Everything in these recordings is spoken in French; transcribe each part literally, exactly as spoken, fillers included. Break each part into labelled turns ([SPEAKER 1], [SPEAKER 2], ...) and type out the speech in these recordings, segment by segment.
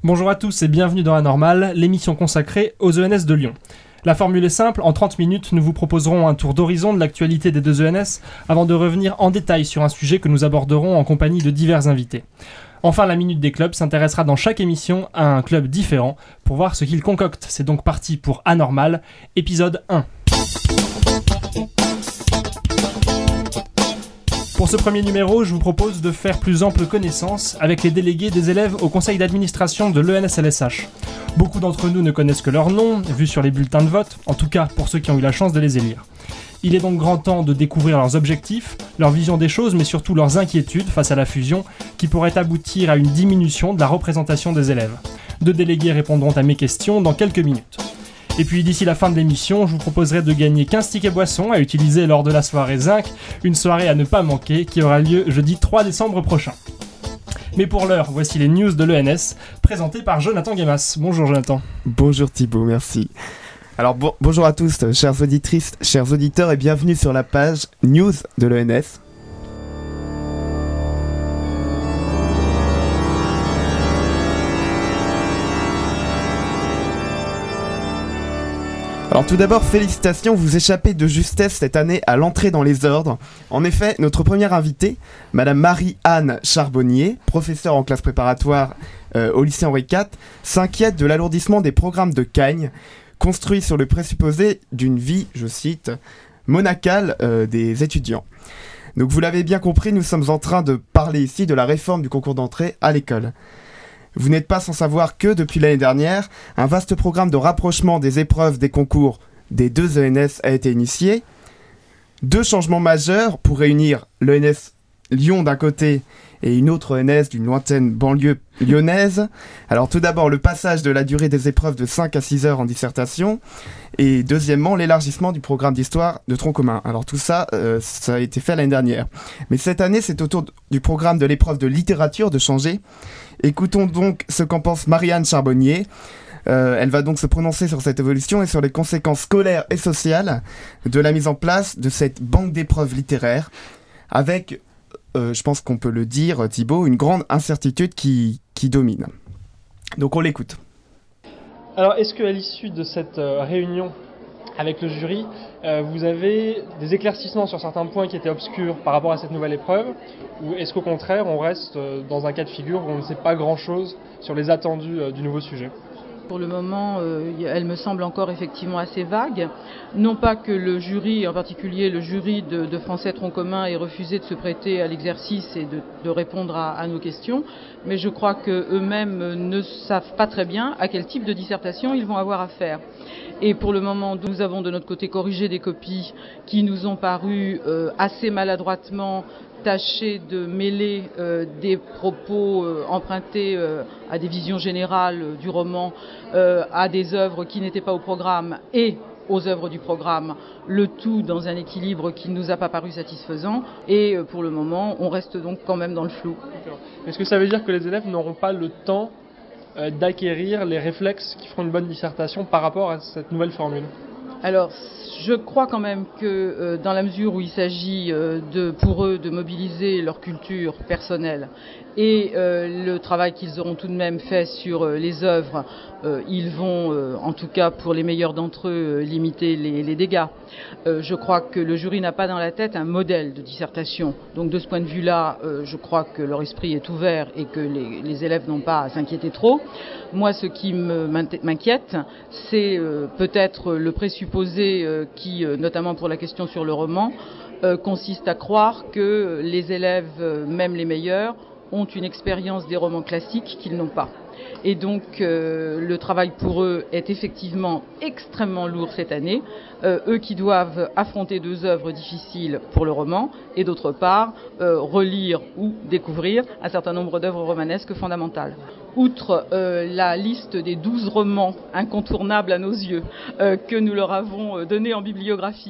[SPEAKER 1] Bonjour à tous et bienvenue dans Anormal, l'émission consacrée aux E N S de Lyon. La formule est simple, en trente minutes, nous vous proposerons un tour d'horizon de l'actualité des deux E N S avant de revenir en détail sur un sujet que nous aborderons en compagnie de divers invités. Enfin, la Minute des clubs s'intéressera dans chaque émission à un club différent pour voir ce qu'ils concoctent. C'est donc parti pour Anormal, épisode un. Pour ce premier numéro, je vous propose de faire plus ample connaissance avec les délégués des élèves au conseil d'administration de l'E N S L S H. Beaucoup d'entre nous ne connaissent que leur nom, vu sur les bulletins de vote, en tout cas pour ceux qui ont eu la chance de les élire. Il est donc grand temps de découvrir leurs objectifs, leur vision des choses, mais surtout leurs inquiétudes face à la fusion, qui pourrait aboutir à une diminution de la représentation des élèves. Deux délégués répondront à mes questions dans quelques minutes. Et puis d'ici la fin de l'émission, je vous proposerai de gagner quinze tickets boissons à utiliser lors de la soirée Zinc, une soirée à ne pas manquer qui aura lieu jeudi trois décembre prochain. Mais pour l'heure, voici les news de l'E N S, présentées par Jonathan Guémas. Bonjour Jonathan.
[SPEAKER 2] Bonjour Thibaut, merci. Alors bon, bonjour à tous, chères auditrices, chers auditeurs, et bienvenue sur la page news de l'E N S. Alors tout d'abord, félicitations, vous échappez de justesse cette année à l'entrée dans les ordres. En effet, notre première invitée, Madame Marie-Anne Charbonnier, professeure en classe préparatoire euh, au lycée Henri quatre, s'inquiète de l'alourdissement des programmes de Cagnes, construits sur le présupposé d'une vie, je cite, monacale euh, des étudiants. Donc vous l'avez bien compris, nous sommes en train de parler ici de la réforme du concours d'entrée à l'école. Vous n'êtes pas sans savoir que, depuis l'année dernière, un vaste programme de rapprochement des épreuves des concours des deux E N S a été initié. Deux changements majeurs pour réunir l'E N S Lyon d'un côté et une autre E N S d'une lointaine banlieue lyonnaise. Alors tout d'abord, le passage de la durée des épreuves de cinq à six heures en dissertation. Et deuxièmement, l'élargissement du programme d'histoire de tronc commun. Alors tout ça, euh, ça a été fait l'année dernière. Mais cette année, c'est au tour du programme de l'épreuve de littérature de changer. Écoutons donc ce qu'en pense Marie-Anne Charbonnier. Euh, elle va donc se prononcer sur cette évolution et sur les conséquences scolaires et sociales de la mise en place de cette banque d'épreuves littéraires avec, euh, je pense qu'on peut le dire Thibaut, une grande incertitude qui, qui domine. Donc on l'écoute.
[SPEAKER 1] Alors est-ce qu'à l'issue de cette euh, réunion avec le jury, euh, vous avez des éclaircissements sur certains points qui étaient obscurs par rapport à cette nouvelle épreuve, ou est-ce qu'au contraire on reste euh, dans un cas de figure où on ne sait pas grand-chose sur les attendus euh, du nouveau sujet ?
[SPEAKER 3] Pour le moment, euh, elle me semble encore effectivement assez vague. Non pas que le jury, en particulier le jury de, de français tronc commun, ait refusé de se prêter à l'exercice et de, de répondre à, à nos questions, mais je crois qu'eux-mêmes ne savent pas très bien à quel type de dissertation ils vont avoir affaire. Et pour le moment, nous avons de notre côté corrigé des copies qui nous ont paru euh, assez maladroitement tâcher de mêler euh, des propos euh, empruntés euh, à des visions générales euh, du roman, euh, à des œuvres qui n'étaient pas au programme et aux œuvres du programme, le tout dans un équilibre qui ne nous a pas paru satisfaisant. Et euh, pour le moment, on reste donc quand même dans le flou.
[SPEAKER 1] Est-ce que ça veut dire que les élèves n'auront pas le temps euh, d'acquérir les réflexes qui feront une bonne dissertation par rapport à cette nouvelle formule ?
[SPEAKER 3] Alors, je crois quand même que euh, dans la mesure où il s'agit euh, de, pour eux de mobiliser leur culture personnelle et euh, le travail qu'ils auront tout de même fait sur euh, les œuvres, euh, ils vont, euh, en tout cas pour les meilleurs d'entre eux, euh, limiter les, les dégâts. Euh, je crois que le jury n'a pas dans la tête un modèle de dissertation. Donc de ce point de vue-là, euh, je crois que leur esprit est ouvert et que les, les élèves n'ont pas à s'inquiéter trop. Moi, ce qui me, m'inquiète, c'est euh, peut-être le présupposé euh, qui, euh, notamment pour la question sur le roman, euh, consiste à croire que les élèves, euh, même les meilleurs, ont une expérience des romans classiques qu'ils n'ont pas. Et donc euh, le travail pour eux est effectivement extrêmement lourd cette année, euh, eux qui doivent affronter deux œuvres difficiles pour le roman et d'autre part euh, relire ou découvrir un certain nombre d'œuvres romanesques fondamentales. Outre euh, la liste des douze romans incontournables à nos yeux euh, que nous leur avons donnés en bibliographie,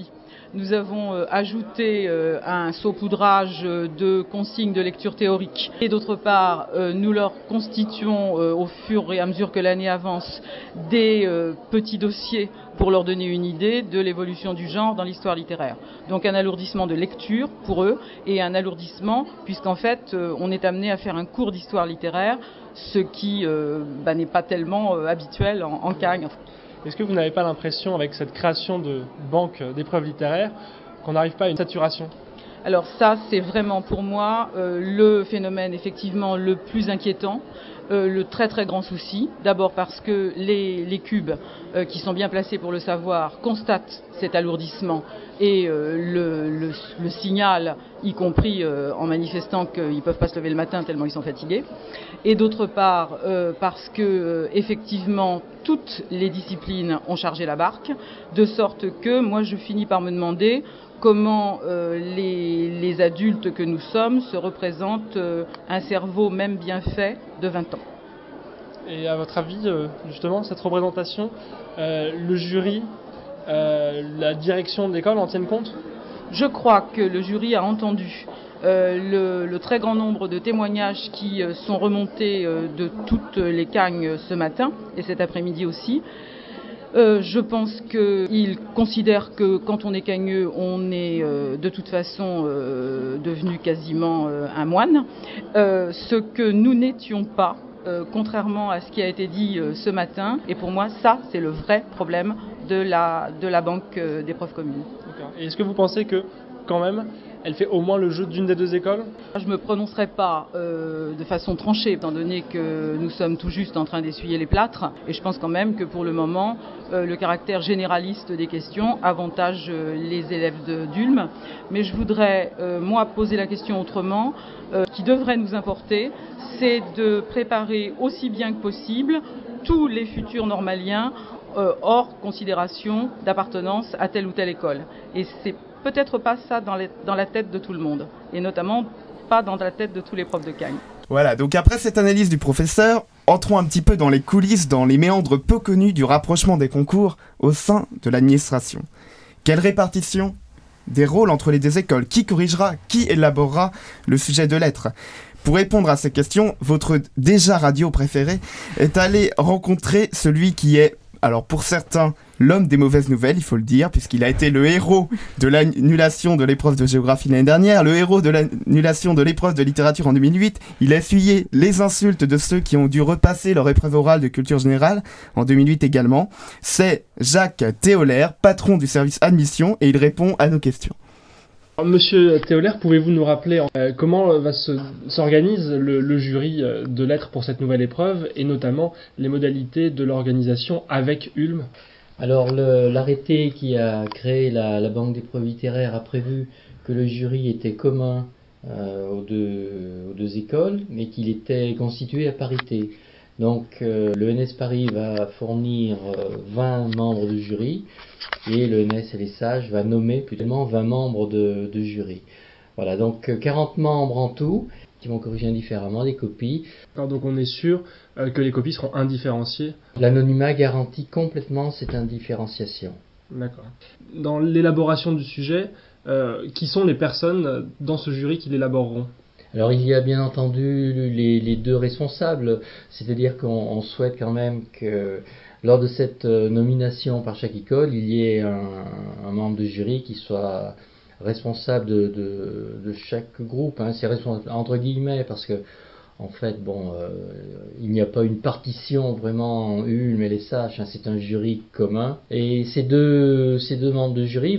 [SPEAKER 3] nous avons euh, ajouté euh, un saupoudrage de consignes de lecture théorique. Et d'autre part, euh, nous leur constituons euh, au fur et à mesure que l'année avance des euh, petits dossiers pour leur donner une idée de l'évolution du genre dans l'histoire littéraire. Donc un alourdissement de lecture pour eux et un alourdissement puisqu'en fait euh, on est amené à faire un cours d'histoire littéraire, ce qui euh, bah, n'est pas tellement euh, habituel en, en Cagne.
[SPEAKER 1] Est-ce que vous n'avez pas l'impression, avec cette création de banques d'épreuves littéraires, qu'on n'arrive pas à une saturation ?
[SPEAKER 3] Alors ça, c'est vraiment pour moi euh, le phénomène effectivement le plus inquiétant, euh, le très très grand souci. D'abord parce que les, les cubes euh, qui sont bien placés pour le savoir constatent cet alourdissement et euh, le, le, le signal, y compris euh, en manifestant qu'ils ne peuvent pas se lever le matin tellement ils sont fatigués. Et d'autre part euh, parce que euh, effectivement toutes les disciplines ont chargé la barque, de sorte que moi je finis par me demander comment euh, les, les adultes que nous sommes se représentent euh, un cerveau même bien fait de vingt ans.
[SPEAKER 1] Et à votre avis, euh, justement, cette représentation, euh, le jury, euh, la direction de l'école en tiennent compte ?
[SPEAKER 3] Je crois que le jury a entendu euh, le, le très grand nombre de témoignages qui euh, sont remontés euh, de toutes les Cagnes ce matin et cet après-midi aussi. Euh, je pense qu'ils considèrent que quand on est cagneux, on est euh, de toute façon euh, devenu quasiment euh, un moine. Euh, ce que nous n'étions pas, euh, contrairement à ce qui a été dit euh, ce matin. Et pour moi, ça, c'est le vrai problème de la, de la banque euh, d'épreuves communes.
[SPEAKER 1] D'accord. Et est-ce que vous pensez que, quand même, elle fait au moins le jeu d'une des deux écoles ?
[SPEAKER 3] Je ne me prononcerai pas euh, de façon tranchée, étant donné que nous sommes tout juste en train d'essuyer les plâtres. Et je pense quand même que pour le moment, euh, le caractère généraliste des questions avantage euh, les élèves de d'Ulm. Mais je voudrais, euh, moi, poser la question autrement. Euh, ce qui devrait nous importer, c'est de préparer aussi bien que possible tous les futurs normaliens euh, hors considération d'appartenance à telle ou telle école. Et c'est peut-être pas ça dans, les, dans la tête de tout le monde, et notamment pas dans la tête de tous les profs de Cagnes.
[SPEAKER 2] Voilà, donc après cette analyse du professeur, entrons un petit peu dans les coulisses, dans les méandres peu connus du rapprochement des concours au sein de l'administration. Quelle répartition des rôles entre les deux écoles ? Qui corrigera ? Qui élaborera le sujet de lettres ? Pour répondre à ces questions, votre déjà radio préféré est allé rencontrer celui qui est, alors pour certains, l'homme des mauvaises nouvelles, il faut le dire, puisqu'il a été le héros de l'annulation de l'épreuve de géographie l'année dernière, le héros de l'annulation de l'épreuve de littérature en deux mille huit. Il a essuyé les insultes de ceux qui ont dû repasser leur épreuve orale de culture générale en deux mille huit également. C'est Jacques Théolaire, patron du service admission, et il répond à nos questions.
[SPEAKER 1] Monsieur Théolaire, pouvez-vous nous rappeler euh, comment va se, s'organise le, le jury de lettres pour cette nouvelle épreuve, et notamment les modalités de l'organisation avec Ulm ?
[SPEAKER 4] Alors le, l'arrêté qui a créé la, la banque d'épreuves littéraires a prévu que le jury était commun euh, aux, deux, aux deux écoles, mais qu'il était constitué à parité. Donc euh, le N S Paris va fournir euh, vingt membres de jury, et le N S et les sages va nommer plutôt vingt membres de, de jury. Voilà, donc quarante membres en tout, qui vont corriger indifféremment les copies.
[SPEAKER 1] Alors, donc on est sûr euh, que les copies seront indifférenciées.
[SPEAKER 4] L'anonymat garantit complètement cette indifférenciation.
[SPEAKER 1] D'accord. Dans l'élaboration du sujet, euh, qui sont les personnes dans ce jury qui l'élaboreront ?
[SPEAKER 4] Alors il y a bien entendu les, les deux responsables, c'est-à-dire qu'on on souhaite quand même que lors de cette nomination par chaque école, il y ait un, un membre de jury qui soit responsable de, de, de chaque groupe, hein. C'est responsable entre guillemets parce que en fait, bon, euh, il n'y a pas une partition vraiment en Ulm et les sages, hein, c'est un jury commun. Et ces deux, ces deux membres de jury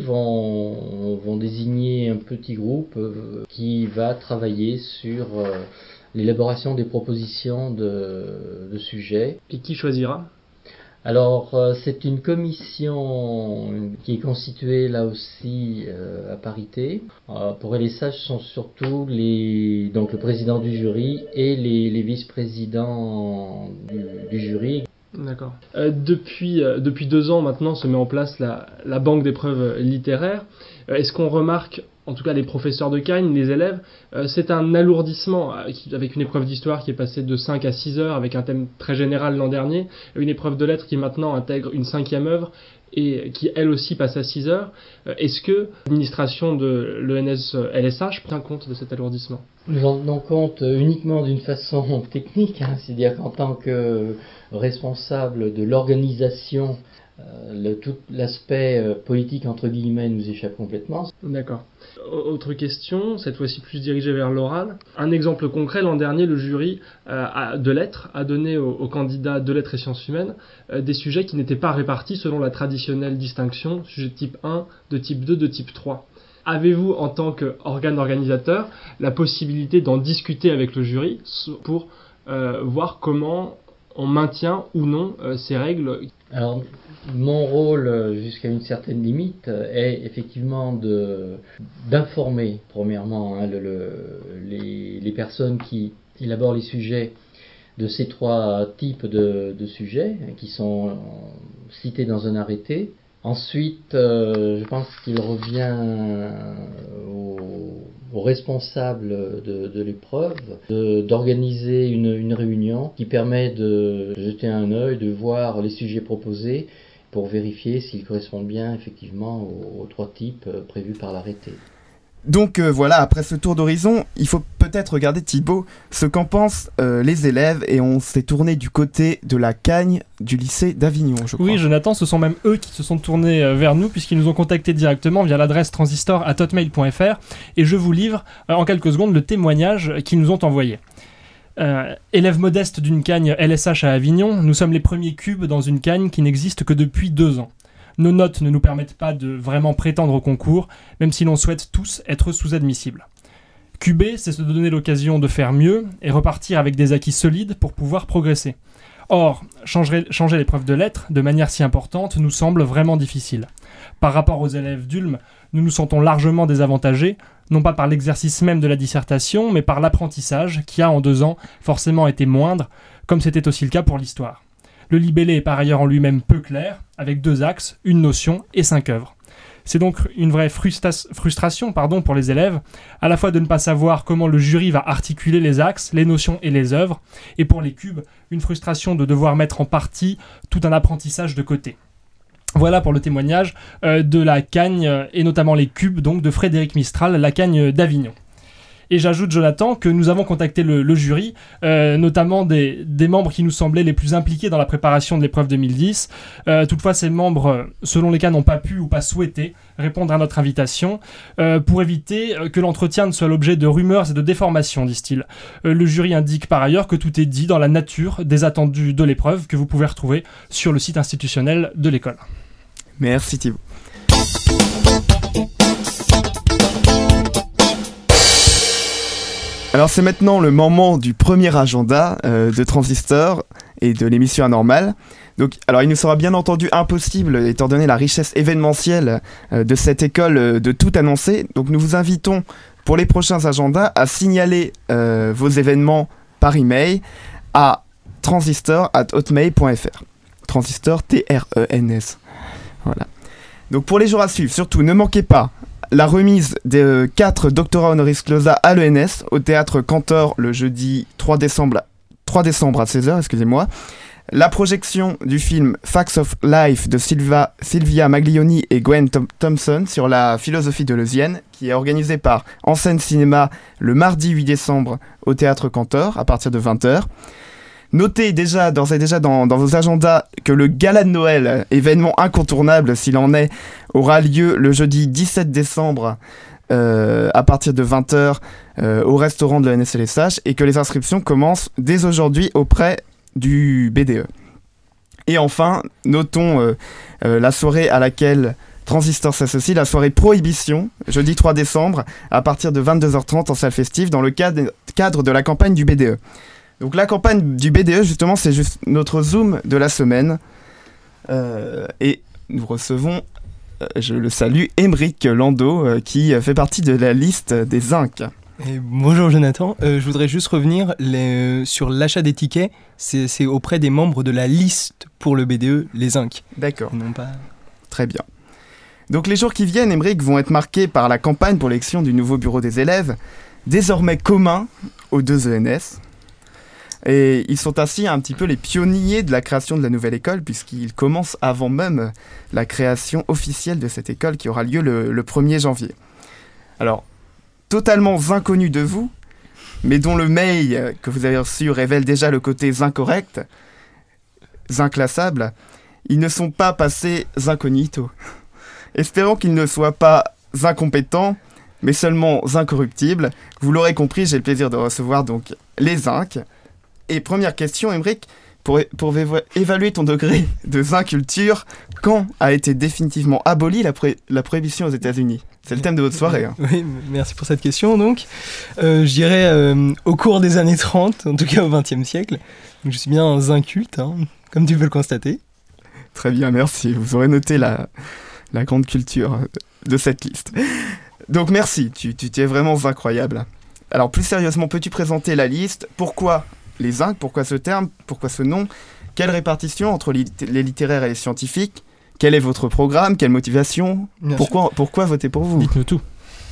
[SPEAKER 4] vont, vont désigner un petit groupe euh, qui va travailler sur euh, l'élaboration des propositions de, de sujets.
[SPEAKER 1] Et qui choisira ?
[SPEAKER 4] Alors, euh, c'est une commission qui est constituée là aussi euh, à parité. Euh, pour les sages, ce sont surtout les, donc le président du jury et les, les vice-présidents du, du jury.
[SPEAKER 1] D'accord. Euh, depuis, euh, depuis deux ans maintenant se met en place la, la banque d'épreuves littéraires. Euh, est-ce qu'on remarque, en tout cas les professeurs de Cagnes, les élèves, euh, c'est un alourdissement avec une épreuve d'histoire qui est passée de cinq à six heures avec un thème très général l'an dernier, une épreuve de lettres qui maintenant intègre une cinquième œuvre et qui elle aussi passe à six heures. Est-ce que l'administration de l'E N S L S H tient compte de cet alourdissement ?
[SPEAKER 4] Nous en tenons compte uniquement d'une façon technique, hein, c'est-à-dire qu'en tant que responsable de l'organisation, euh, le, tout l'aspect euh, politique entre guillemets nous échappe complètement.
[SPEAKER 1] D'accord. Autre question, cette fois-ci plus dirigée vers l'oral. Un exemple concret, l'an dernier, le jury euh, a, de lettres a donné aux, aux candidats de lettres et sciences humaines euh, des sujets qui n'étaient pas répartis selon la traditionnelle distinction, sujet de type un, de type deux, de type trois. Avez-vous, en tant qu'organe organisateur, la possibilité d'en discuter avec le jury pour euh, voir comment on maintient ou non euh, ces règles ?
[SPEAKER 4] Alors, mon rôle, jusqu'à une certaine limite, est effectivement de, d'informer, premièrement, hein, le, le, les, les personnes qui élaborent les sujets de ces trois types de, de sujets, hein, qui sont cités dans un arrêté. Ensuite, euh, je pense qu'il revient aux, aux responsables de, de l'épreuve de, d'organiser une, une réunion qui permet de jeter un œil, de voir les sujets proposés pour vérifier s'ils correspondent bien effectivement aux, aux trois types prévus par l'arrêté.
[SPEAKER 2] Donc euh, voilà, après ce tour d'horizon, il faut peut-être regarder, Thibaut, ce qu'en pensent euh, les élèves, et on s'est tourné du côté de la Cagne du lycée d'Avignon, je crois.
[SPEAKER 1] Oui, Jonathan, ce sont même eux qui se sont tournés euh, vers nous, puisqu'ils nous ont contactés directement via l'adresse transistor arobase hotmail point fr, et je vous livre euh, en quelques secondes le témoignage qu'ils nous ont envoyé. Euh, élèves modestes d'une Cagne L S H à Avignon, nous sommes les premiers cubes dans une Cagne qui n'existe que depuis deux ans. Nos notes ne nous permettent pas de vraiment prétendre au concours, même si l'on souhaite tous être sous-admissibles. Cuber, c'est se donner l'occasion de faire mieux et repartir avec des acquis solides pour pouvoir progresser. Or, changer, changer l'épreuve de lettres de manière si importante nous semble vraiment difficile. Par rapport aux élèves d'U L M, nous nous sentons largement désavantagés, non pas par l'exercice même de la dissertation, mais par l'apprentissage qui a en deux ans forcément été moindre, comme c'était aussi le cas pour l'histoire. Le libellé est par ailleurs en lui-même peu clair, avec deux axes, une notion et cinq œuvres. C'est donc une vraie frustra- frustration pardon, pour les élèves, à la fois de ne pas savoir comment le jury va articuler les axes, les notions et les œuvres, et pour les cubes, une frustration de devoir mettre en partie tout un apprentissage de côté. Voilà pour le témoignage euh, de la Cagne, euh, et notamment les cubes donc, de Frédéric Mistral, la Cagne d'Avignon. Et j'ajoute, Jonathan, que nous avons contacté le, le jury, euh, notamment des, des membres qui nous semblaient les plus impliqués dans la préparation de l'épreuve deux mille dix. Euh, toutefois, ces membres, selon les cas, n'ont pas pu ou pas souhaité répondre à notre invitation, euh, pour éviter que l'entretien ne soit l'objet de rumeurs et de déformations, disent-ils. Euh, le jury indique par ailleurs que tout est dit dans la nature des attendus de l'épreuve que vous pouvez retrouver sur le site institutionnel de l'école.
[SPEAKER 2] Merci Thibaut. Alors c'est maintenant le moment du premier agenda euh, de Transistor et de l'émission Anormale. Donc, alors il nous sera bien entendu impossible, étant donné la richesse événementielle euh, de cette école, euh, de tout annoncer. Donc nous vous invitons pour les prochains agendas à signaler euh, vos événements par email à transistor arobase hotmail point fr. Transistor, T R E N S. Voilà. Donc pour les jours à suivre, surtout ne manquez pas la remise des quatre doctorats honoris clausa à l'E N S au théâtre Cantor le jeudi trois décembre, trois décembre à seize heures, excusez-moi. La projection du film Facts of Life de Sylvia, Sylvia Maglioni et Gwen Tom- Thompson sur la philosophie deleuzienne, qui est organisée par En Scène Cinéma le mardi huit décembre au théâtre Cantor à partir de vingt heures. Notez déjà, d'ores et déjà dans, dans vos agendas que le gala de Noël, événement incontournable s'il en est, aura lieu le jeudi dix-sept décembre euh, à partir de vingt heures euh, au restaurant de l'E N S L S H, et que les inscriptions commencent dès aujourd'hui auprès du B D E. Et enfin, notons euh, euh, la soirée à laquelle Transistor s'associe, la soirée Prohibition, jeudi trois décembre à partir de vingt-deux heures trente en salle festive dans le cadre, cadre de la campagne du B D E. Donc la campagne du B D E, justement, c'est juste notre Zoom de la semaine. Euh, et nous recevons, euh, je le salue, Émeric Landau, euh, qui fait partie de la liste des zinc.
[SPEAKER 5] Et bonjour Jonathan, euh, je voudrais juste revenir les, euh, sur l'achat des tickets. C'est, c'est auprès des membres de la liste pour le B D E, les zinc.
[SPEAKER 2] D'accord.
[SPEAKER 5] Non pas...
[SPEAKER 2] Très bien. Donc les jours qui viennent, Émeric, vont être marqués par la campagne pour l'élection du nouveau bureau des élèves, désormais commun aux deux E N S. Et ils sont ainsi un petit peu les pionniers de la création de la nouvelle école, puisqu'ils commencent avant même la création officielle de cette école qui aura lieu le, le premier janvier. Alors, totalement inconnus de vous, mais dont le mail que vous avez reçu révèle déjà le côté incorrect, inclassable, ils ne sont pas passés incognito. Espérons qu'ils ne soient pas incompétents, mais seulement incorruptibles. Vous l'aurez compris, j'ai le plaisir de recevoir donc les zincs. Et première question, Émeric, pour, pour éva- évaluer ton degré de zinculture, quand a été définitivement abolie la, pré- la prohibition aux États-Unis ? C'est le thème de votre soirée. Hein.
[SPEAKER 5] Oui, merci pour cette question. Donc, euh, je dirais euh, au cours des années trente, en tout cas au vingtième siècle. Donc, je suis bien un zinculte, hein, comme tu peux le constater.
[SPEAKER 2] Très bien, merci. Vous aurez noté la, la grande culture de cette liste. Donc merci, tu, tu, tu es vraiment incroyable. Alors plus sérieusement, peux-tu présenter la liste ? Pourquoi les zincs ? Pourquoi ce terme ? Pourquoi ce nom ? Quelle répartition entre les, les littéraires et les scientifiques ? Quel est votre programme ? Quelle motivation ? Pourquoi, pourquoi voter pour vous ?
[SPEAKER 1] Dites-nous tout.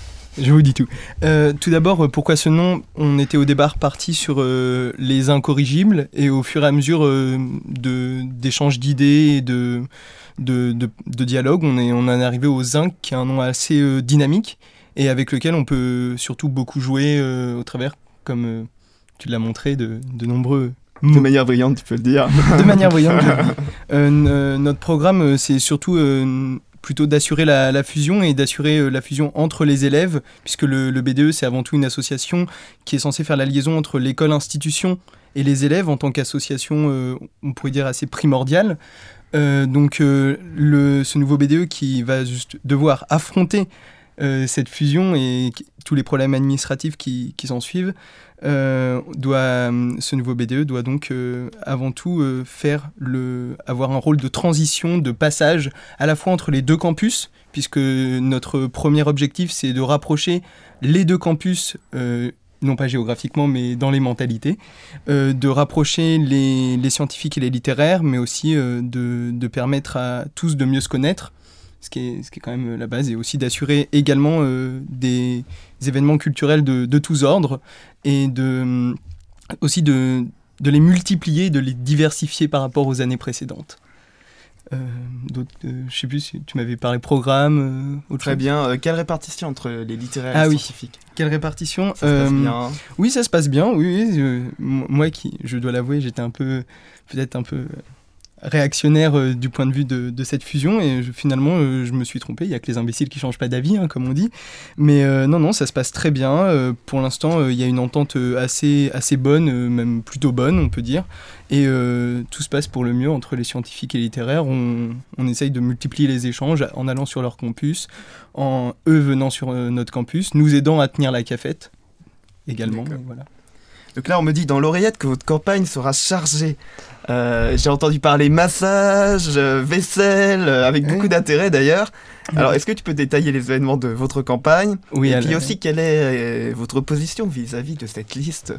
[SPEAKER 5] Je vous dis tout. Euh, tout d'abord, pourquoi ce nom ? On était au départ parti sur euh, les incorrigibles, et au fur et à mesure euh, de, d'échanges d'idées et de, de, de, de dialogue, on, est, on en est arrivé au zinc, qui est un nom assez euh, dynamique, et avec lequel on peut surtout beaucoup jouer euh, au travers, comme euh, tu l'as montré, de, de nombreux mots.
[SPEAKER 2] De manière brillante, tu peux le dire.
[SPEAKER 5] De manière brillante, je le dis. Euh, n- euh, notre programme, c'est surtout... Euh, plutôt d'assurer la, la fusion et d'assurer euh, la fusion entre les élèves, puisque le, le B D E, c'est avant tout une association qui est censée faire la liaison entre l'école-institution et les élèves en tant qu'association, euh, on pourrait dire, assez primordiale. Euh, donc, euh, le, ce nouveau B D E qui va juste devoir affronter euh, cette fusion et qui, tous les problèmes administratifs qui, qui s'en suivent, euh, doit, ce nouveau B D E doit donc euh, avant tout euh, faire le, avoir un rôle de transition, de passage à la fois entre les deux campus, puisque notre premier objectif c'est de rapprocher les deux campus, euh, non pas géographiquement mais dans les mentalités, euh, de rapprocher les, les scientifiques et les littéraires, mais aussi euh, de, de permettre à tous de mieux se connaître, ce qui est, ce qui est quand même la base, et aussi d'assurer également euh, des événements culturels de, de tous ordres, et de, aussi de, de les multiplier, de les diversifier par rapport aux années précédentes. Euh, d'autres, euh, je ne sais plus si tu m'avais parlé programme. Euh, autre
[SPEAKER 2] Très
[SPEAKER 5] chose.
[SPEAKER 2] bien. Euh, quelle répartition entre les littéraires
[SPEAKER 5] Ah
[SPEAKER 2] et les
[SPEAKER 5] oui.
[SPEAKER 2] scientifiques ?
[SPEAKER 5] Quelle répartition ?
[SPEAKER 2] Ça se passe
[SPEAKER 5] Euh,
[SPEAKER 2] bien.
[SPEAKER 5] Oui, ça se passe bien. Oui, oui, euh, moi qui, je dois l'avouer, j'étais un peu, peut-être un peu réactionnaire euh, du point de vue de, de cette fusion, et je, finalement euh, je me suis trompé. Il n'y a que les imbéciles qui ne changent pas d'avis, hein, comme on dit, mais euh, non non ça se passe très bien. Euh, pour l'instant il euh, y a une entente euh, assez, assez bonne, euh, même plutôt bonne on peut dire, et euh, tout se passe pour le mieux entre les scientifiques et les littéraires. On, on essaye de multiplier les échanges en allant sur leur campus, en eux venant sur euh, notre campus, nous aidant à tenir la cafette également, et voilà.
[SPEAKER 2] Donc là, on me dit dans l'oreillette que votre campagne sera chargée. Euh, j'ai entendu parler massage, euh, vaisselle, euh, avec beaucoup
[SPEAKER 5] Oui.
[SPEAKER 2] d'intérêt d'ailleurs. Alors, est-ce que tu peux détailler les événements de votre campagne ?
[SPEAKER 5] Oui,
[SPEAKER 2] Et
[SPEAKER 5] alors-
[SPEAKER 2] puis aussi, quelle est euh, votre position vis-à-vis de cette liste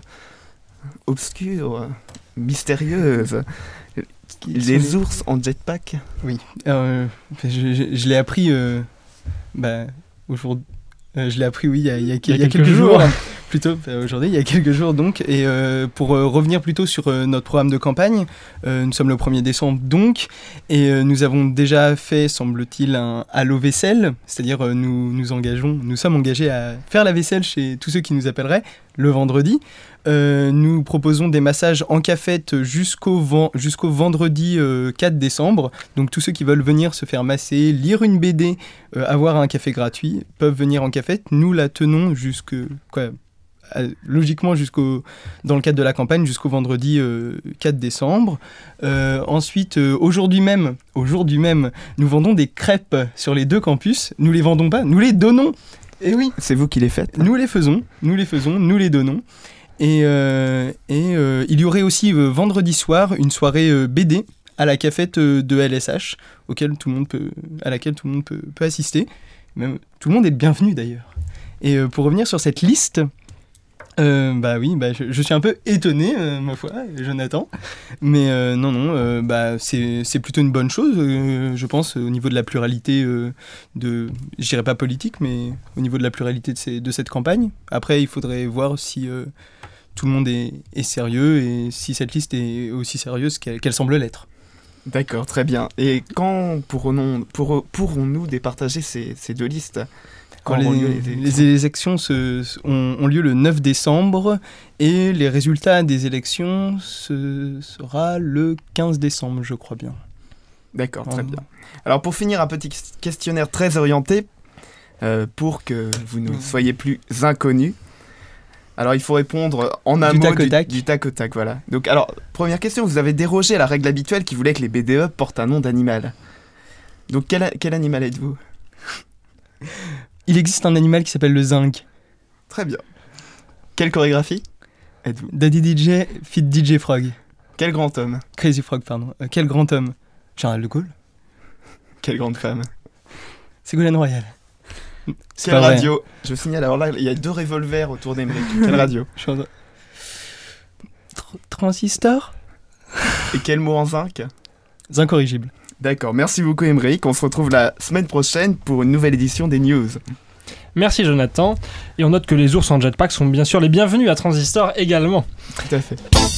[SPEAKER 2] obscure, euh, mystérieuse ? Les ours en jetpack ?
[SPEAKER 5] Oui, euh, je, je- je l'ai appris, euh, bah, aujourd'hui. Euh, je l'ai appris, oui, il y a, il y a, il y a quelques, jours, jours plutôt, euh, aujourd'hui, il y a quelques jours donc. Et euh, pour euh, revenir plutôt sur euh, notre programme de campagne, euh, nous sommes le premier décembre donc, et euh, nous avons déjà fait, semble-t-il, un halo vaisselle, c'est-à-dire euh, nous nous engageons, nous sommes engagés à faire la vaisselle chez tous ceux qui nous appelleraient le vendredi. Euh, nous proposons des massages en cafette jusqu'au, ven- jusqu'au vendredi euh, quatre décembre. Donc tous ceux qui veulent venir se faire masser, lire une B D, euh, avoir un café gratuit, peuvent venir en cafette. Nous la tenons jusque, quoi, à- logiquement jusqu'au, dans le cadre de la campagne, jusqu'au vendredi euh, quatre décembre. Euh, ensuite, euh, aujourd'hui même, aujourd'hui même, nous vendons des crêpes sur les deux campus. Nous les vendons pas, nous les donnons. Et oui,
[SPEAKER 2] C'est vous qui les faites ?
[SPEAKER 5] nous les faisons, nous les faisons, nous les donnons. Et, euh, et euh, il y aurait aussi euh, vendredi soir une soirée euh, B D à la cafette euh, de L S H, auquel tout le monde peut, à laquelle tout le monde peut, peut assister. Même, tout le monde est le bienvenu d'ailleurs. Et euh, pour revenir sur cette liste, euh, bah oui, bah, je, je suis un peu étonné, euh, ma foi, Jonathan. Mais euh, non, non, euh, bah, c'est, c'est plutôt une bonne chose, euh, je pense, au niveau de la pluralité euh, de, je dirais pas politique, mais au niveau de la pluralité de, ces, de cette campagne. Après, il faudrait voir si, euh, tout le monde est, est sérieux et si cette liste est aussi sérieuse qu'elle, qu'elle semble l'être.
[SPEAKER 2] D'accord, très bien. Et quand pourrons-nous, pour, pourrons-nous départager ces, ces deux listes ?
[SPEAKER 5] Quand les, les élections, les élections se, se, ont, ont lieu le neuf décembre et les résultats des élections ce sera le quinze décembre, je crois bien.
[SPEAKER 2] D'accord, très bien. Alors pour finir, un petit questionnaire très orienté euh, pour que vous ne soyez plus inconnus. Alors il faut répondre en un
[SPEAKER 5] du
[SPEAKER 2] mot
[SPEAKER 5] tac au tac.
[SPEAKER 2] Du, du tac au tac, voilà. Donc alors, première question, vous avez dérogé à la règle habituelle qui voulait que les B D E portent un nom d'animal. Donc quel, quel animal êtes-vous ?
[SPEAKER 5] Il existe un animal qui s'appelle le zinc.
[SPEAKER 2] Très bien. Quelle chorégraphie êtes-vous ?
[SPEAKER 5] Daddy D J feat D J Frog.
[SPEAKER 2] Quel grand homme ?
[SPEAKER 5] Crazy Frog, pardon. Euh, quel grand homme ? Général de Gaulle.
[SPEAKER 2] Quelle grande femme ?
[SPEAKER 5] Ségolène Royal.
[SPEAKER 2] Quelle radio ? Vrai. Je signale, alors là, il y a deux revolvers autour d'Emeric. Quelle radio ?
[SPEAKER 5] Tr- Transistor ?
[SPEAKER 2] Et quel mot en zinc ?
[SPEAKER 5] Zincorrigible.
[SPEAKER 2] D'accord, merci beaucoup Emeric. On se retrouve la semaine prochaine pour une nouvelle édition des news.
[SPEAKER 1] Merci Jonathan. Et on note que les ours en jetpack sont bien sûr les bienvenus à Transistor également.
[SPEAKER 2] Tout à fait.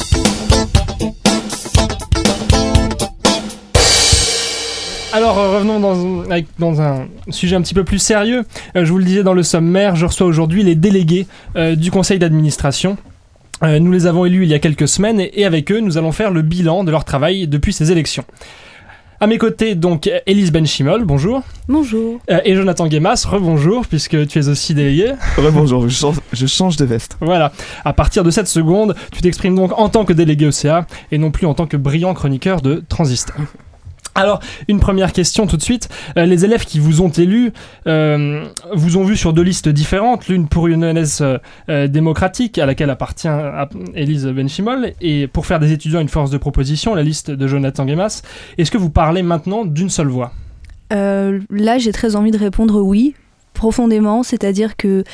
[SPEAKER 1] Alors euh, revenons dans, avec, dans un sujet un petit peu plus sérieux. Euh, je vous le disais dans le sommaire, je reçois aujourd'hui les délégués euh, du conseil d'administration. Euh, nous les avons élus il y a quelques semaines et, et avec eux, nous allons faire le bilan de leur travail depuis ces élections. À mes côtés, donc, Élise Benchimol, bonjour.
[SPEAKER 6] Bonjour.
[SPEAKER 1] Euh, et Jonathan Guémas, rebonjour, puisque tu es aussi délégué.
[SPEAKER 2] Rebonjour, je change, je change de veste.
[SPEAKER 1] Voilà. À partir de cette seconde, tu t'exprimes donc en tant que délégué O C A et non plus en tant que brillant chroniqueur de Transistor. Alors, une première question tout de suite. Euh, les élèves qui vous ont élu euh, vous ont vu sur deux listes différentes, l'une pour une E N S euh, euh, démocratique à laquelle appartient à Élise Benchimol et pour faire des étudiants une force de proposition, la liste de Jonathan Guémas. Est-ce que vous parlez maintenant d'une seule voix ?
[SPEAKER 6] euh, Là, j'ai très envie de répondre oui, profondément, c'est-à-dire que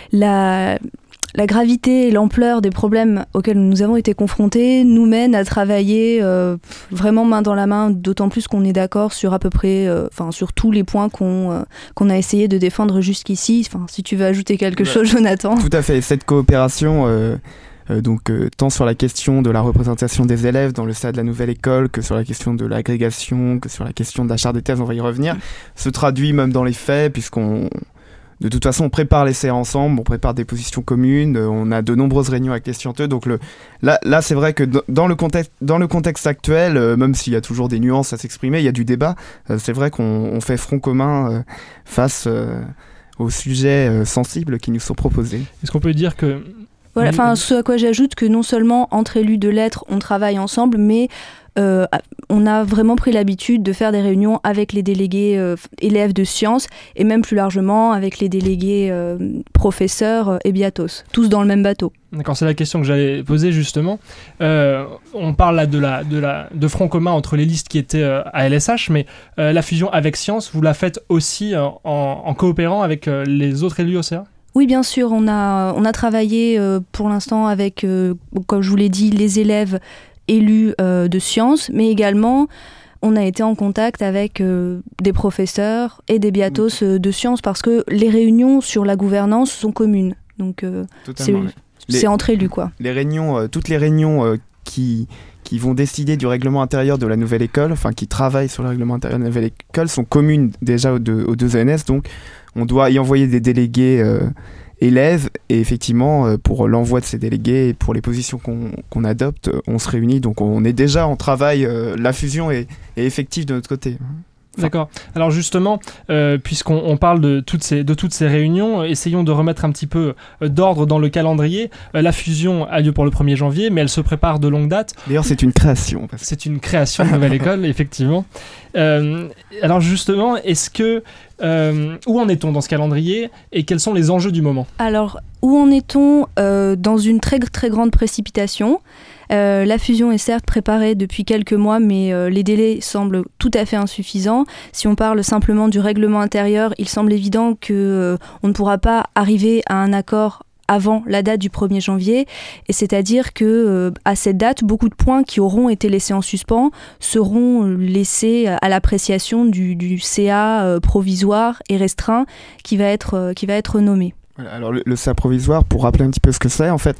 [SPEAKER 6] la... La gravité et l'ampleur des problèmes auxquels nous avons été confrontés nous mènent à travailler euh, vraiment main dans la main, d'autant plus qu'on est d'accord sur à peu près, enfin euh, sur tous les points qu'on euh, qu'on a essayé de défendre jusqu'ici. Enfin, si tu veux ajouter quelque ouais. chose, Jonathan.
[SPEAKER 2] Tout à fait. Cette coopération, euh, euh, donc euh, tant sur la question de la représentation des élèves dans le stade de la nouvelle école que sur la question de l'agrégation, que sur la question de la charte des thèses, on va y revenir, se traduit même dans les faits puisqu'on De toute façon, on prépare les C A ensemble, on prépare des positions communes, on a de nombreuses réunions avec les scienteux. Donc le, là, là, c'est vrai que dans le contexte, dans le contexte actuel, euh, même s'il y a toujours des nuances à s'exprimer, il y a du débat. Euh, c'est vrai qu'on on fait front commun euh, face euh, aux sujets euh, sensibles qui nous sont proposés.
[SPEAKER 1] Est-ce qu'on peut dire que...
[SPEAKER 6] Voilà, enfin, ce à quoi j'ajoute que non seulement entre élus de lettres, on travaille ensemble, mais euh, on a vraiment pris l'habitude de faire des réunions avec les délégués euh, élèves de sciences et même plus largement avec les délégués euh, professeurs et biatos, tous dans le même bateau.
[SPEAKER 1] D'accord, c'est la question que j'allais poser justement. Euh, on parle là de, la, de, la, de front commun entre les listes qui étaient euh, à L S H, mais euh, la fusion avec Sciences, vous la faites aussi euh, en, en coopérant avec euh, les autres élus O C A ?
[SPEAKER 6] Oui, bien sûr, on a, on a travaillé euh, pour l'instant avec, euh, comme je vous l'ai dit, les élèves élus euh, de sciences, mais également on a été en contact avec euh, des professeurs et des biatos euh, de sciences parce que les réunions sur la gouvernance sont communes. Donc euh, c'est,
[SPEAKER 2] ouais. les,
[SPEAKER 6] c'est entre élus, quoi.
[SPEAKER 2] Les réunions, euh, toutes les réunions euh, qui, qui vont décider du règlement intérieur de la nouvelle école, enfin qui travaillent sur le règlement intérieur de la nouvelle école, sont communes déjà aux deux, aux deux E N S, donc on doit y envoyer des délégués euh, élèves et effectivement euh, pour l'envoi de ces délégués et pour les positions qu'on, qu'on adopte, on se réunit, donc on est déjà en travail, euh, la fusion est, est effective de notre côté.
[SPEAKER 1] D'accord. Alors justement, euh, puisqu'on on parle de toutes ces, de toutes ces réunions, euh, essayons de remettre un petit peu euh, d'ordre dans le calendrier. Euh, la fusion a lieu pour le premier janvier, mais elle se prépare de longue date.
[SPEAKER 2] D'ailleurs, c'est une création. Parce que...
[SPEAKER 1] C'est une création de nouvelle école, effectivement. Euh, alors justement, est-ce que... Euh, où en est-on dans ce calendrier et quels sont les enjeux du moment ?
[SPEAKER 6] Alors, où en est-on euh, dans une très, très grande précipitation ? Euh, la fusion est certes préparée depuis quelques mois, mais euh, les délais semblent tout à fait insuffisants. Si on parle simplement du règlement intérieur, il semble évident qu'on euh, ne pourra pas arriver à un accord avant la date du premier janvier, et c'est-à-dire que euh, à cette date, beaucoup de points qui auront été laissés en suspens seront laissés à l'appréciation du, du C A euh, provisoire et restreint qui va être, euh, qui va être nommé.
[SPEAKER 2] Voilà, alors le, le C A provisoire, pour rappeler un petit peu ce que c'est, en fait,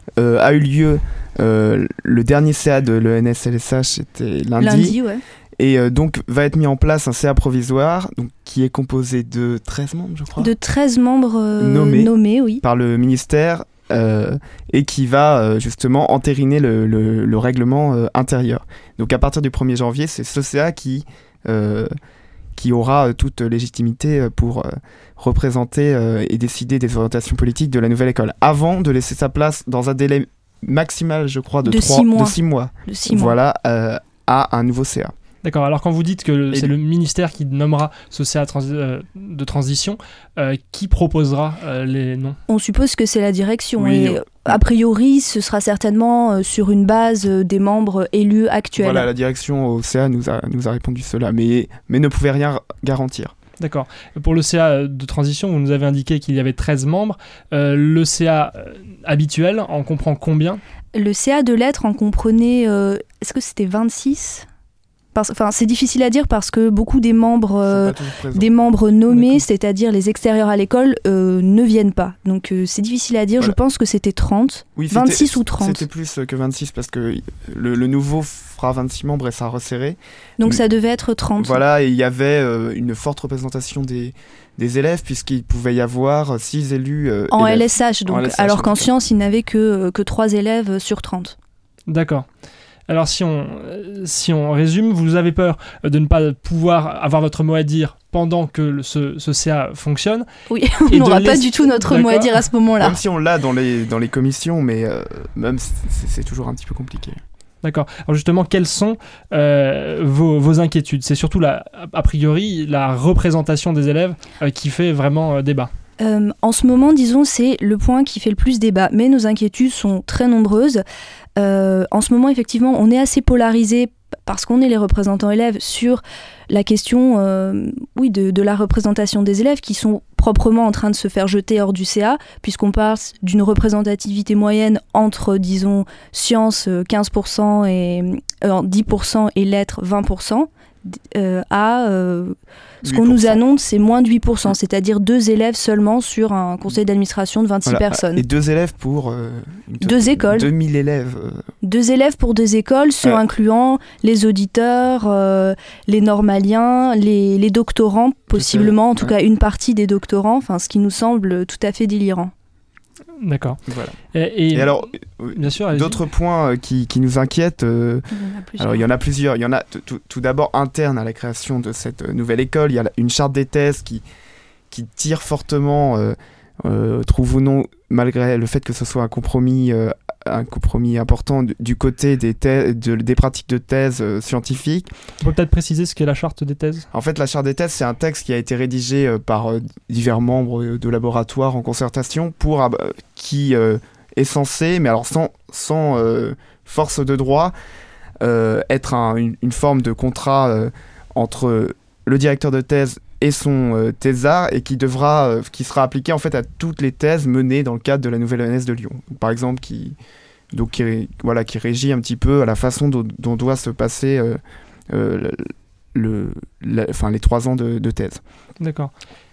[SPEAKER 2] euh, a eu lieu euh, le dernier C A de l'E N S L S H, c'était lundi.
[SPEAKER 6] Lundi, ouais.
[SPEAKER 2] Et euh, donc va être mis en place un C A provisoire donc, qui est composé de treize membres, je crois.
[SPEAKER 6] De treize membres euh,
[SPEAKER 2] nommés,
[SPEAKER 6] nommés, oui.
[SPEAKER 2] Par le ministère euh, et qui va euh, justement entériner le, le, le règlement euh, intérieur. Donc à partir du premier janvier, c'est ce C A qui, euh, qui aura euh, toute légitimité pour euh, représenter euh, et décider des orientations politiques de la nouvelle école. Avant de laisser sa place dans un délai maximal, je crois, de,
[SPEAKER 6] de
[SPEAKER 2] trois,
[SPEAKER 6] six mois.
[SPEAKER 2] De six mois.
[SPEAKER 6] De six mois.
[SPEAKER 2] Voilà, euh, à un nouveau C A.
[SPEAKER 1] D'accord, alors quand vous dites que le, c'est
[SPEAKER 2] du...
[SPEAKER 1] le ministère qui nommera ce C A trans- euh, de transition, euh, qui proposera euh, les noms ?
[SPEAKER 6] On suppose que c'est la direction.
[SPEAKER 2] Oui,
[SPEAKER 6] et a priori, ce sera certainement euh, sur une base euh, des membres élus actuels.
[SPEAKER 2] Voilà, la direction au C A nous a, nous a répondu cela, mais, mais ne pouvait rien garantir.
[SPEAKER 1] D'accord. Pour le C A de transition, vous nous avez indiqué qu'il y avait treize membres. Euh, le C A habituel en comprend combien ?
[SPEAKER 6] Le C A de lettres en comprenait, euh, est-ce que c'était vingt-six ? Parce, enfin, c'est difficile à dire parce que beaucoup des membres, euh, des membres nommés, D'accord. c'est-à-dire les extérieurs à l'école, euh, ne viennent pas. Donc euh, c'est difficile à dire. Voilà. Je pense que c'était trente,
[SPEAKER 2] oui,
[SPEAKER 6] vingt-six
[SPEAKER 2] c'était,
[SPEAKER 6] ou trente.
[SPEAKER 2] C'était plus que vingt-six parce que le, le nouveau fera vingt-six membres et ça resserré.
[SPEAKER 6] Donc Mais, ça devait être trente.
[SPEAKER 2] Voilà, et il y avait euh, une forte représentation des, des élèves puisqu'il pouvait y avoir six élus. Euh,
[SPEAKER 6] en
[SPEAKER 2] élèves.
[SPEAKER 6] L S H, donc, en L S H, alors qu'en sciences, il n'avait que, que trois élèves sur trente.
[SPEAKER 1] D'accord. Alors si on, si on résume, vous avez peur de ne pas pouvoir avoir votre mot à dire pendant que le, ce, ce C A fonctionne.
[SPEAKER 6] Oui, on n'aura pas du tout notre D'accord. mot à dire à ce moment-là.
[SPEAKER 2] Même si on l'a dans les, dans les commissions, mais euh, même c'est, c'est toujours un petit peu compliqué.
[SPEAKER 1] D'accord. Alors justement, quelles sont euh, vos, vos inquiétudes ? C'est surtout, la, a priori, la représentation des élèves euh, qui fait vraiment euh, débat.
[SPEAKER 6] Euh, en ce moment, disons, c'est le point qui fait le plus débat. Mais nos inquiétudes sont très nombreuses. Euh, en ce moment, effectivement, on est assez polarisé parce qu'on est les représentants élèves sur la question euh, oui, de, de la représentation des élèves qui sont proprement en train de se faire jeter hors du C A, puisqu'on parle d'une représentativité moyenne entre, disons, sciences quinze pour cent et euh, dix pour cent et lettres vingt pour cent. Euh, à euh, ce qu'on nous annonce, c'est moins de huit pour cent, c'est-à-dire deux élèves seulement sur un conseil d'administration de vingt-six voilà. personnes.
[SPEAKER 2] Et deux élèves pour euh,
[SPEAKER 6] deux, deux écoles.
[SPEAKER 2] deux mille élèves. Euh...
[SPEAKER 6] Deux élèves pour deux écoles, ce ouais. incluant les auditeurs, euh, les normaliens, les, les doctorants, possiblement, en tout ouais. cas une partie des doctorants, enfin, ce qui nous semble tout à fait délirant.
[SPEAKER 1] D'accord.
[SPEAKER 2] Voilà.
[SPEAKER 1] Et, et,
[SPEAKER 2] et alors,
[SPEAKER 1] bien sûr,
[SPEAKER 2] d'autres points qui, qui nous inquiètent, euh, il alors il y en a plusieurs. Il y en a t- t- tout d'abord interne à la création de cette nouvelle école. Il y a une charte des thèses qui, qui tire fortement, euh, euh, trouve ou non, malgré le fait que ce soit un compromis, euh, un compromis important du, du côté des, thèses, de, des pratiques de thèse euh, scientifiques.
[SPEAKER 1] On peut peut-être préciser ce qu'est la charte des thèses ?
[SPEAKER 2] En fait, la charte des thèses, c'est un texte qui a été rédigé euh, par euh, divers membres de laboratoire en concertation pour euh, qui euh, est censé, mais alors sans, sans euh, force de droit, euh, être un, une, une forme de contrat euh, entre le directeur de thèse et son euh, thésard, et qui devra, euh, qui sera appliqué en fait à toutes les thèses menées dans le cadre de la nouvelle E N S de Lyon. Donc, par exemple, qui, donc, qui, voilà, qui régit un petit peu à la façon dont, dont doit se passer euh, euh, le, le, enfin, les trois ans de, de thèse.
[SPEAKER 1] D'accord.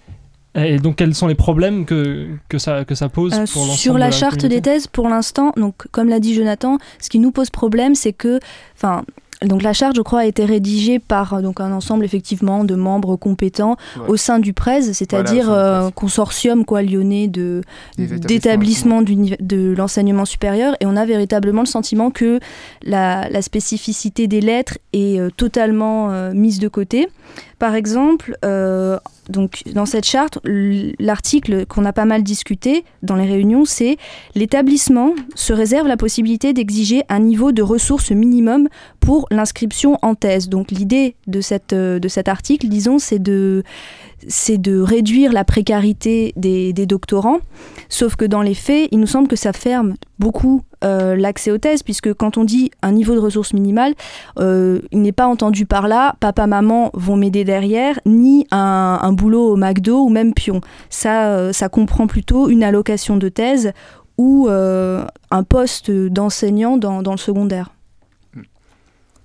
[SPEAKER 1] Et donc, quels sont les problèmes que, que, ça, que ça pose
[SPEAKER 6] euh,
[SPEAKER 1] pour l'ensemble
[SPEAKER 6] Sur la,
[SPEAKER 1] de la
[SPEAKER 6] charte
[SPEAKER 1] communauté ?
[SPEAKER 6] des thèses, pour l'instant, donc, comme l'a dit Jonathan, ce qui nous pose problème, c'est que... Donc la charte, je crois, a été rédigée par donc, un ensemble effectivement de membres compétents ouais. au sein du P R E S, c'est-à-dire voilà, euh, consortium quoi, lyonnais de, d'établissements du, de l'enseignement supérieur. Et on a véritablement le sentiment que la, la spécificité des lettres est euh, totalement euh, mise de côté. Par exemple, euh, donc, dans cette charte, l'article qu'on a pas mal discuté dans les réunions, c'est « L'établissement se réserve la possibilité d'exiger un niveau de ressources minimum pour l'inscription en thèse ». Donc l'idée de, cette, de cet article, disons, c'est de, c'est de réduire la précarité des, des doctorants. Sauf que dans les faits, il nous semble que ça ferme beaucoup euh, l'accès aux thèses, puisque quand on dit un niveau de ressources minimales, euh, il n'est pas entendu par là « papa, maman vont m'aider derrière », ni un, un boulot au McDo ou même pion. Ça, euh, ça comprend plutôt une allocation de thèse ou euh, un poste d'enseignant dans, dans le secondaire.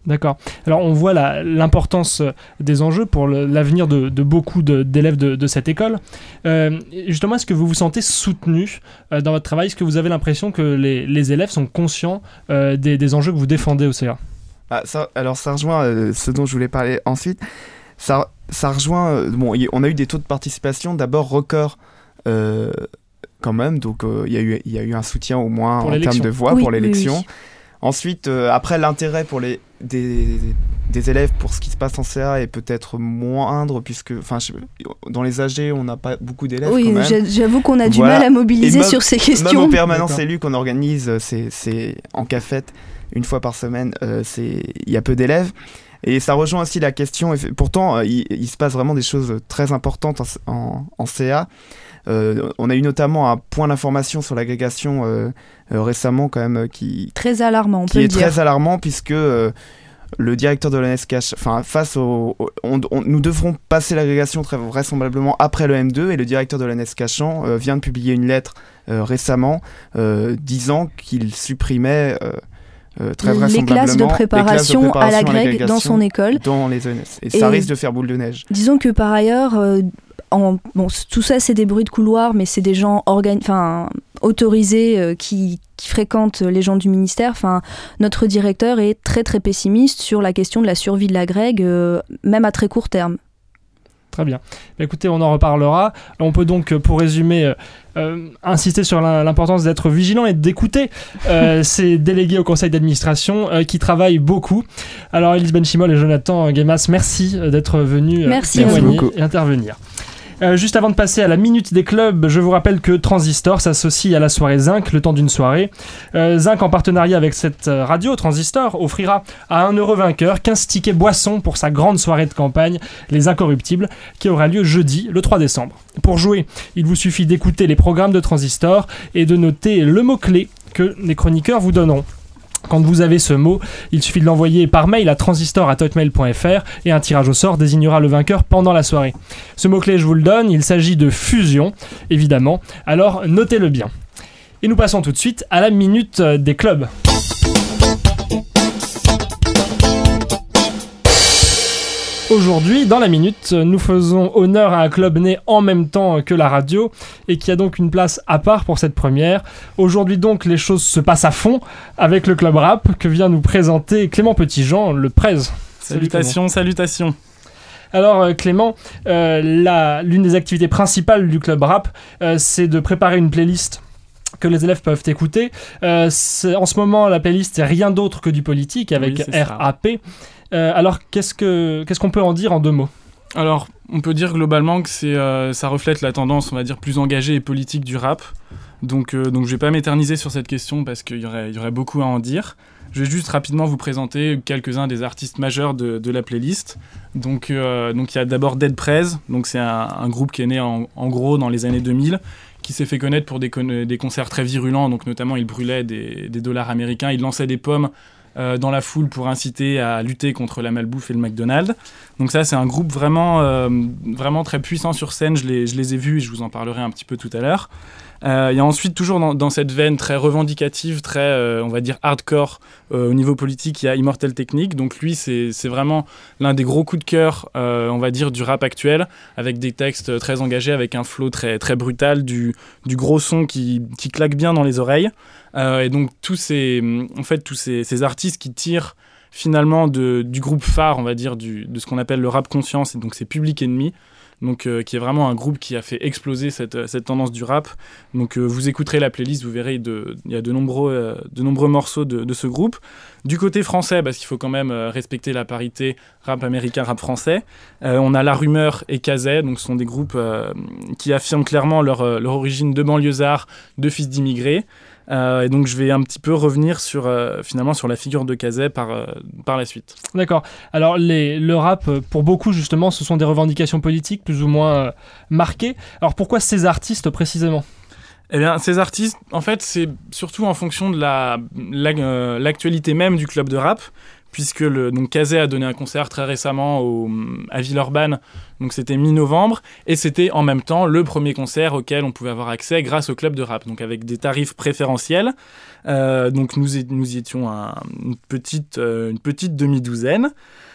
[SPEAKER 1] D'accord. Alors on voit la, l'importance des enjeux pour le, l'avenir de, de beaucoup de, d'élèves de, de cette école. Euh, justement, est-ce que vous vous sentez soutenu euh, dans votre travail ? Est-ce que vous avez l'impression que les, les élèves sont conscients euh, des, des enjeux que vous défendez au C A ?
[SPEAKER 2] Ah, ça, alors ça rejoint euh, ce dont je voulais parler ensuite. Ça, ça rejoint... Euh, bon, y, on a eu des taux de participation d'abord record euh, quand même. Donc il euh, y, y a eu un soutien au moins
[SPEAKER 1] pour
[SPEAKER 2] en
[SPEAKER 1] l'élection.
[SPEAKER 2] termes de voix
[SPEAKER 6] oui,
[SPEAKER 2] pour l'élection.
[SPEAKER 6] Oui, oui.
[SPEAKER 2] Ensuite, euh, après, l'intérêt pour les, des, des élèves pour ce qui se passe en C A est peut-être moindre, puisque dans les A G, on n'a pas beaucoup d'élèves
[SPEAKER 6] Oui,
[SPEAKER 2] quand même.
[SPEAKER 6] j'a- j'avoue qu'on a du
[SPEAKER 2] Voilà.
[SPEAKER 6] mal à mobiliser
[SPEAKER 2] même,
[SPEAKER 6] sur ces
[SPEAKER 2] Même
[SPEAKER 6] questions.
[SPEAKER 2] aux permanences
[SPEAKER 1] D'accord.
[SPEAKER 2] élues qu'on organise, c'est, c'est en cafette, une fois par semaine, euh, c'est, il y a peu d'élèves. Et ça rejoint aussi la question, pourtant, euh, il, il se passe vraiment des choses très importantes en, en, en C A. Euh, on a eu notamment un point d'information sur l'agrégation euh, euh, récemment quand même euh, qui,
[SPEAKER 6] Très alarmant, on
[SPEAKER 2] qui
[SPEAKER 6] peut
[SPEAKER 2] est
[SPEAKER 6] le dire.
[SPEAKER 2] très alarmant puisque euh, le directeur de l'E N S cache, enfin face au, au on, on, nous devrons passer l'agrégation très vraisemblablement après le M deux et le directeur de l'E N S cachant euh, vient de publier une lettre euh, récemment euh, disant qu'il supprimait euh, Euh, très
[SPEAKER 6] les classes de préparation,
[SPEAKER 2] les classes de préparation
[SPEAKER 6] à l'agrég dans son école.
[SPEAKER 2] Dans les E N S. Et,
[SPEAKER 6] Et
[SPEAKER 2] ça risque de faire boule de neige.
[SPEAKER 6] Disons que par ailleurs, euh, en, bon, tout ça c'est des bruits de couloir, mais c'est des gens organ- enfin, autorisés euh, qui, qui fréquentent les gens du ministère. Enfin, notre directeur est très très pessimiste sur la question de la survie de l'agrég, euh, même à très court terme.
[SPEAKER 1] Très bien. Écoutez, on en reparlera. On peut donc, pour résumer, euh, insister sur l'importance d'être vigilant et d'écouter euh, ces délégués au conseil d'administration euh, qui travaillent beaucoup. Alors, Élise Benchimol et Jonathan Guémas, merci d'être venus euh, témoigner et intervenir. Euh, juste avant de passer à la minute des clubs, je vous rappelle que Transistor s'associe à la soirée Zinc le temps d'une soirée. Euh, Zinc, en partenariat avec cette radio Transistor, offrira à un heureux vainqueur quinze tickets boissons pour sa grande soirée de campagne, Les Incorruptibles, qui aura lieu jeudi, le trois décembre. Pour jouer, il vous suffit d'écouter les programmes de Transistor et de noter le mot-clé que les chroniqueurs vous donneront. Quand vous avez ce mot, il suffit de l'envoyer par mail à transistor arobase hotmail point fr et un tirage au sort désignera le vainqueur pendant la soirée. Ce mot-clé, je vous le donne, il s'agit de fusion, évidemment, alors notez-le bien. Et nous passons tout de suite à la minute des clubs. Aujourd'hui, dans la minute, nous faisons honneur à un club né en même temps que la radio et qui a donc une place à part pour cette première. Aujourd'hui donc, les choses se passent à fond avec le club rap que vient nous présenter Clément Petitjean, le prez.
[SPEAKER 7] Salutations, salutations.
[SPEAKER 1] Alors euh, Clément, euh, la, l'une des activités principales du club rap, euh, c'est de préparer une playlist que les élèves peuvent écouter. Euh, c'est, en ce moment, la playlist, c'est rien d'autre que du politique avec
[SPEAKER 7] oui,
[SPEAKER 1] R A P. Euh, alors, qu'est-ce, que, qu'est-ce qu'on peut en dire en deux mots ?
[SPEAKER 7] Alors, on peut dire globalement que c'est, euh, ça reflète la tendance, on va dire, plus engagée et politique du rap. Donc, euh, donc je vais pas m'éterniser sur cette question parce qu'il y aurait, il y aurait beaucoup à en dire. Je vais juste rapidement vous présenter quelques-uns des artistes majeurs de, de la playlist. Donc, euh, donc il y a d'abord Dead Prez. Donc, c'est un, un groupe qui est né en, en gros dans les années deux mille, qui s'est fait connaître pour des, con- des concerts très virulents. Donc, notamment, il brûlait des, des dollars américains, il lançait des pommes Euh, dans la foule pour inciter à lutter contre la malbouffe et le McDonald's. Donc ça, c'est un groupe vraiment, euh, vraiment très puissant sur scène. Je les, je les ai vus et je vous en parlerai un petit peu tout à l'heure. Euh, il y a ensuite, toujours dans, dans cette veine très revendicative, très, euh, on va dire, hardcore euh, au niveau politique, il y a Immortel Technique. Donc lui, c'est, c'est vraiment l'un des gros coups de cœur, euh, on va dire, du rap actuel, avec des textes très engagés, avec un flow très, très brutal, du, du gros son qui, qui claque bien dans les oreilles. Euh, et donc tous ces, en fait, tous ces, ces artistes qui tirent finalement de, du groupe phare, on va dire, du, de ce qu'on appelle le rap conscience, et donc c'est Public Enemy, donc, euh, qui est vraiment un groupe qui a fait exploser cette, cette tendance du rap. Donc euh, vous écouterez la playlist, vous verrez, il y a de nombreux, euh, de nombreux morceaux de, de ce groupe. Du côté français, parce qu'il faut quand même euh, respecter la parité rap américain, rap français, euh, on a La Rumeur et Kazay, donc ce sont des groupes euh, qui affirment clairement leur, leur origine de banlieusards, de fils d'immigrés. Euh, et donc je vais un petit peu revenir sur, euh, finalement sur la figure de Kazay par, euh, par la suite.
[SPEAKER 1] D'accord. Alors les, le rap, pour beaucoup justement, ce sont des revendications politiques plus ou moins euh, marquées. Alors pourquoi ces artistes précisément ?
[SPEAKER 7] Eh bien, ces artistes, en fait, c'est surtout en fonction de la, la, euh, l'actualité même du club de rap, puisque le, donc Kazé a donné un concert très récemment au, à Villeurbanne, donc c'était mi-novembre, et c'était en même temps le premier concert auquel on pouvait avoir accès grâce au club de rap, donc avec des tarifs préférentiels. Euh, donc nous, nous y étions un, une petite, euh, une petite demi-douzaine.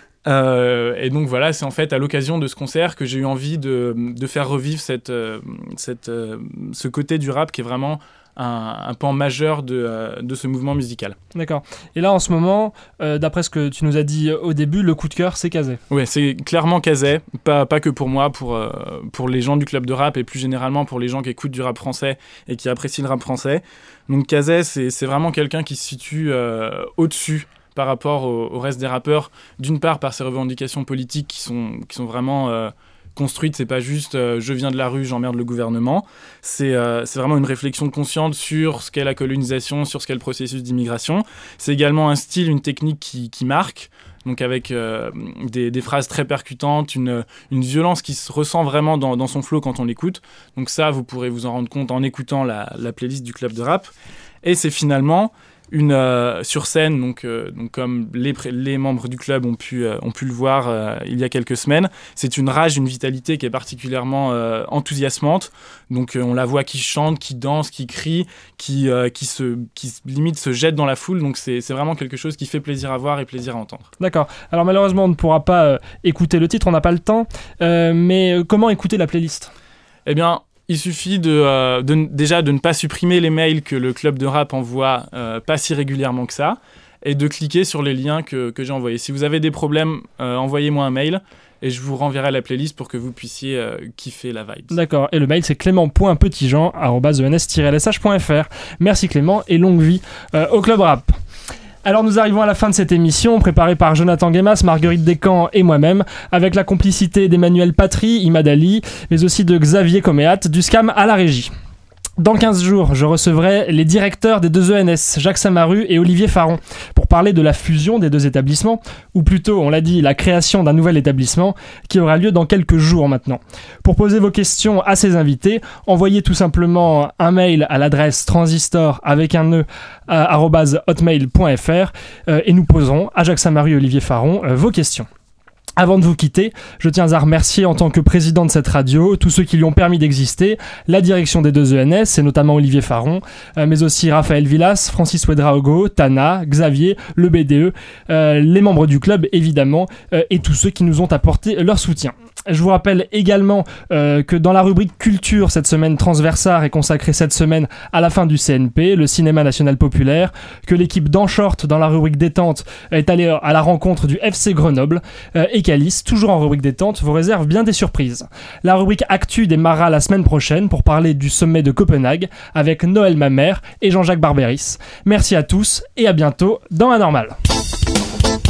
[SPEAKER 7] Euh, et donc voilà, c'est en fait à l'occasion de ce concert que j'ai eu envie de, de faire revivre cette, euh, cette, euh, ce côté du rap qui est vraiment un, un pan majeur de, euh, de ce mouvement musical.
[SPEAKER 1] D'accord. Et là en ce moment, euh, d'après ce que tu nous as dit au début, le coup de cœur c'est Kazé.
[SPEAKER 7] Oui, c'est clairement Kazé, pas, pas que pour moi, pour, euh, pour les gens du club de rap et plus généralement pour les gens qui écoutent du rap français et qui apprécient le rap français. Donc Kazé, c'est, c'est vraiment quelqu'un qui se situe euh, au-dessus par rapport au, au reste des rappeurs, d'une part par ses revendications politiques qui sont, qui sont vraiment euh, construites, c'est pas juste euh, je viens de la rue, j'emmerde le gouvernement, c'est, euh, c'est vraiment une réflexion consciente sur ce qu'est la colonisation, sur ce qu'est le processus d'immigration. C'est également un style, une technique qui, qui marque, donc avec euh, des, des phrases très percutantes, une, une violence qui se ressent vraiment dans, dans son flow quand on l'écoute. Donc ça, vous pourrez vous en rendre compte en écoutant la, la playlist du club de rap. Et c'est finalement une euh, sur scène, donc, euh, donc comme les, les membres du club ont pu, euh, ont pu le voir euh, il y a quelques semaines, c'est une rage, une vitalité qui est particulièrement euh, enthousiasmante. Donc euh, on la voit qui chante, qui danse, qui crie, qui, euh, qui, se, qui limite se jette dans la foule. Donc c'est, c'est vraiment quelque chose qui fait plaisir à voir et plaisir à entendre.
[SPEAKER 1] D'accord. Alors malheureusement on ne pourra pas euh, écouter le titre, on n'a pas le temps. Euh, mais euh, comment écouter la playlist ?
[SPEAKER 7] Eh bien, il suffit de, euh, de, déjà de ne pas supprimer les mails que le club de rap envoie euh, pas si régulièrement que ça et de cliquer sur les liens que, que j'ai envoyés. Si vous avez des problèmes, euh, envoyez-moi un mail et je vous renverrai la playlist pour que vous puissiez euh, kiffer la vibe.
[SPEAKER 1] D'accord, et le mail c'est clément point petitjean arobase e n s tiret l s h point f r. Merci Clément et longue vie euh, au club rap. Alors nous arrivons à la fin de cette émission, préparée par Jonathan Guémas, Marguerite Descamps et moi-même, avec la complicité d'Emmanuel Patry, Imad Ali, mais aussi de Xavier Coméat, du SCAM à la régie. Dans quinze jours, je recevrai les directeurs des deux E N S, Jacques Samaru et Olivier Faron, pour parler de la fusion des deux établissements, ou plutôt, on l'a dit, la création d'un nouvel établissement qui aura lieu dans quelques jours maintenant. Pour poser vos questions à ces invités, envoyez tout simplement un mail à l'adresse transistor avec un e arobase hotmail point f r euh, et nous poserons à Jacques Samaru et Olivier Faron euh, vos questions. Avant de vous quitter, je tiens à remercier en tant que président de cette radio tous ceux qui lui ont permis d'exister, la direction des deux E N S, et notamment Olivier Faron, euh, mais aussi Raphaël Villas, Francis Ouedraogo, Tana, Xavier, le B D E, euh, les membres du club évidemment, euh, et tous ceux qui nous ont apporté leur soutien. Je vous rappelle également euh, que dans la rubrique culture, cette semaine Transversar est consacrée cette semaine à la fin du C N P, le cinéma national populaire, que l'équipe d'Enshort dans la rubrique détente est allée à la rencontre du F C Grenoble, euh, et qu'Alice, toujours en rubrique détente, vous réserve bien des surprises. La rubrique Actu démarrera la semaine prochaine pour parler du sommet de Copenhague avec Noël Mamère et Jean-Jacques Barberis. Merci à tous et à bientôt dans Anormal.